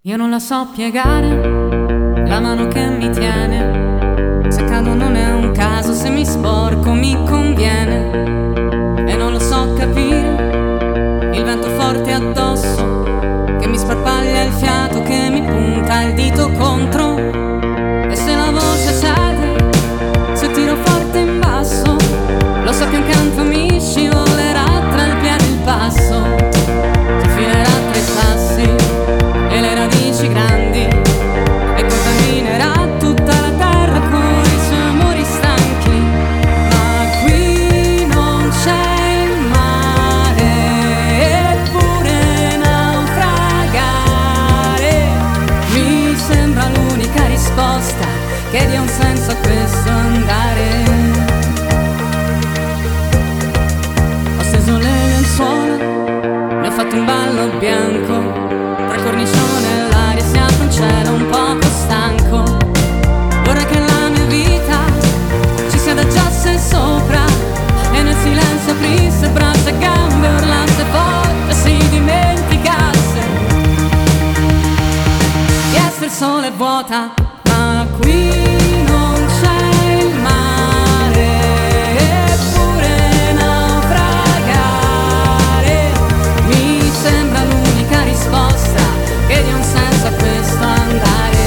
Io non la so piegare, la mano che mi tiene. Se cado non è un caso, se mi sporco mi conviene. E non lo so capire, il vento forte addosso che mi sparpaglia il fiato, che mi punta il dito contro. E se la voce cede, se tiro forte in basso, lo so che un canto mi scivolerà tra il piede e il passo, ti filerà tra i sassi e le radici grandi e contaminerà tutta la terra con i suoi amori stanchi. Ma qui non c'è il mare, eppure naufragare mi sembra l'unica risposta che dia un senso a questo andare. Ho steso le lenzuola, ne ho fatto un ballo bianco, tra cornicione e l'aria si apre un cielo un poco stanco. Vorrei che la mia vita ci si adagiasse sopra e nel silenzio aprisse braccia e gambe, urlasse forte, si dimenticasse di essere il sole vuota. Ma qui non c'è il mare, eppure naufragare mi sembra l'unica risposta che dia un senso a questo andare.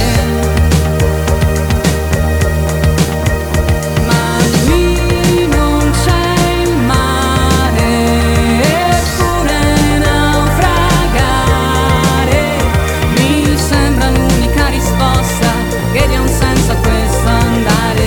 Ma qui non c'è il mare, eppure naufragare mi sembra l'unica risposta che dia un senso a questo andare.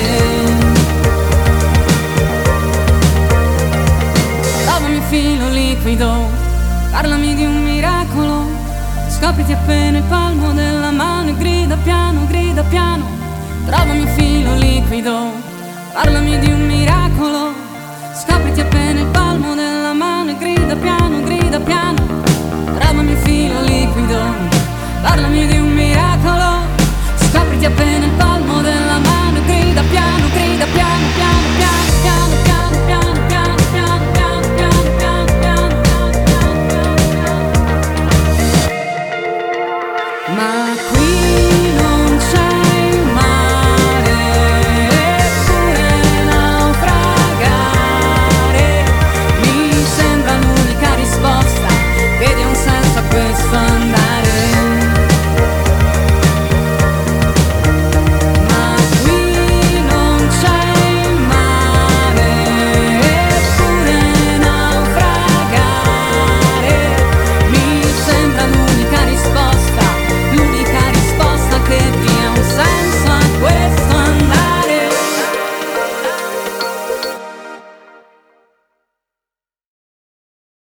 Trovami il filo liquido, parlami di un miracolo, scopriti appena il palmo della mano e grida piano, grida piano. Trovami il filo liquido, parlami di un miracolo, scopriti appena il palmo della mano e grida piano, grida piano. Trovami il filo liquido, parlami di un miracolo, scopriti appena il palmo della mano e grida piano, grida piano, piano, piano, piano, piano, piano, piano, piano, piano, piano, piano, piano, piano, piano, piano. Ma qui